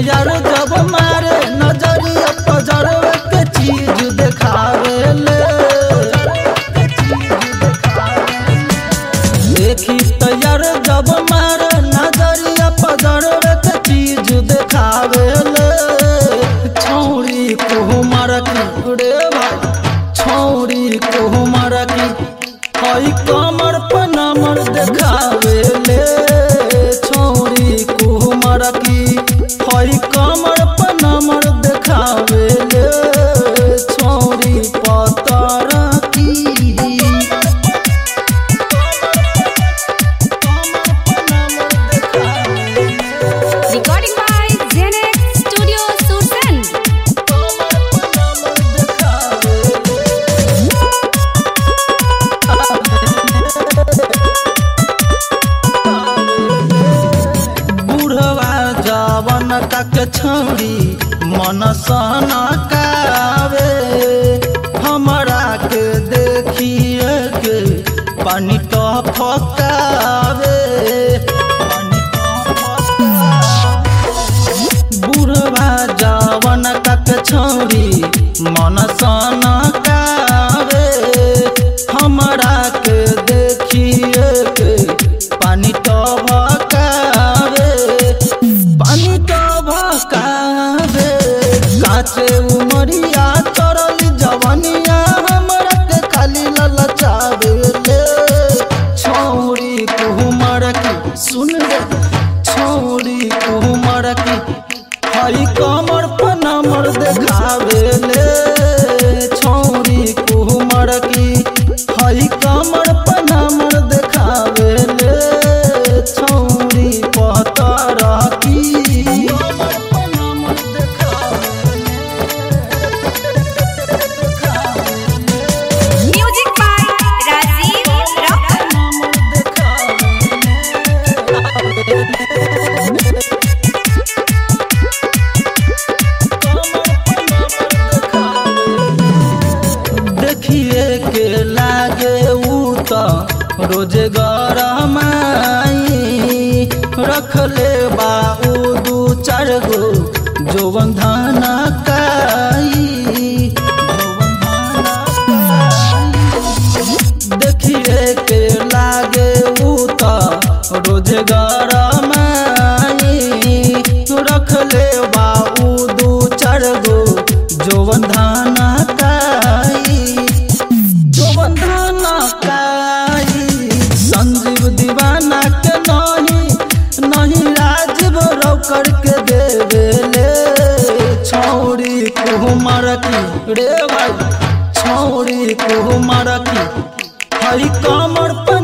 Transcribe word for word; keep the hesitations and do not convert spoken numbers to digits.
तैयार जब मारे नजरिया पजरवे के चीज देखावे ले देखी तैयार जब मारे नजरिया पजरवे के चीज देखावे ले छौरी को मार की रे भाई छौरी को मार की हई कमर पर नमर देखावे ले छौरी को मार की हई कमर पर नमर देखावे ले छौरी पतर की Recording by Zenex Studio Sursand. बुढ़वा जवन तक छौरी मन सना कावे हमरा के देखिए के पानी तो फकावे पानी तो फकावे बुढ़वा जवन तक छौरी मन सना कावे हमरा के देखिए के पानी तो भकावे पानी तो भकावे काचे उमरिया चरली जवनिया हमरा के खाली ललचावे ले छौरी कुमार की सुन रे छौरी कुमार की हई कमर पर नमर देखावे ले छौरी कुमार की हई कमर पर नमर देखावे ले छौरी पतर की Music by Rajiv Rock. देखिए के लागे ऊ तो रोजे गरमाई रखले बा ऊ दू चार गो जोवन धाना काई देखिए के लागे ऊ तो रोजे गरमाई रखले बा ऊ दू चार गो जोवन धाना काई जोवन धाना काई संजीव दीवाना के नहीं नहीं राजीव रौ करके देवे ले छौरी कुमार की रे भाई छौरी कुमार की हई कमर पर